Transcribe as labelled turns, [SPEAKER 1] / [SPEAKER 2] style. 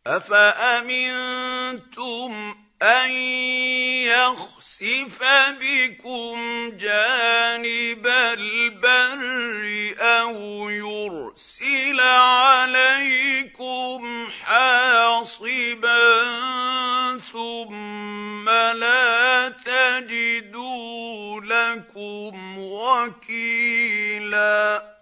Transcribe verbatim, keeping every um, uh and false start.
[SPEAKER 1] أفأمنتم أن يخسف بكم جانب البر أو يرسل عليكم حاصبا ثم لا تجدوا لكم وكيلا